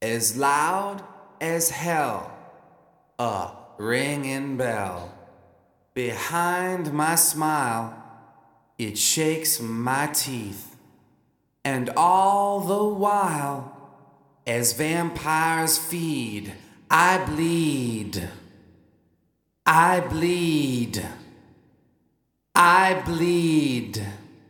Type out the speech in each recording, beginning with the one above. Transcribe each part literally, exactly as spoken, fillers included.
as loud as hell, a ringing bell. Behind my smile, it shakes my teeth, and all the while, as vampires feed, I bleed. I bleed. I bleed.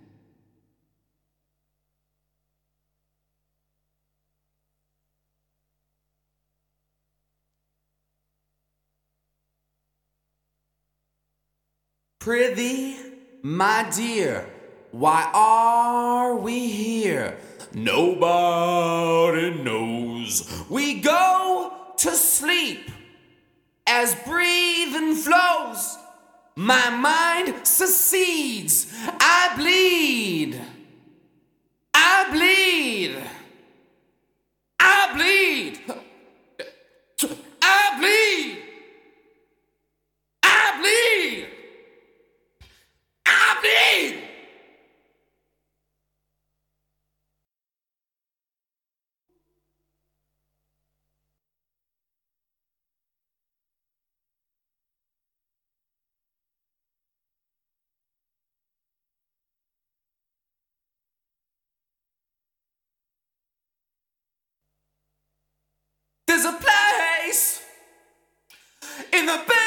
Prithee, my dear, why are we here? Nobody knows. We go to sleep as breathing flows. My mind secedes. I bleed. I bleed. I bleed. I bleed. I bleed. I bleed. There's a place in the bed.